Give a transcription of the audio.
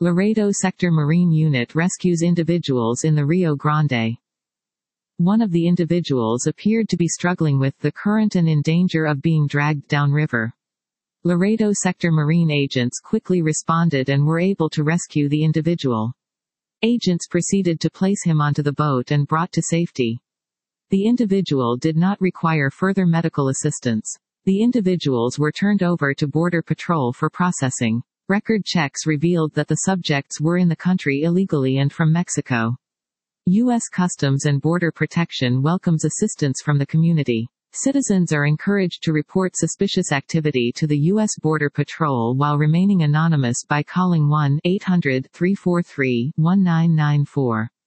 Laredo Sector Marine Unit rescues individuals in the Rio Grande. One of the individuals appeared to be struggling with the current and in danger of being dragged downriver. Laredo Sector Marine agents quickly responded and were able to rescue the individual. Agents proceeded to place him onto the boat and brought to safety. The individual did not require further medical assistance. The individuals were turned over to Border Patrol for processing. Record checks revealed that the subjects were in the country illegally and from Mexico. U.S. Customs and Border Protection welcomes assistance from the community. Citizens are encouraged to report suspicious activity to the U.S. Border Patrol while remaining anonymous by calling 1-800-343-1994.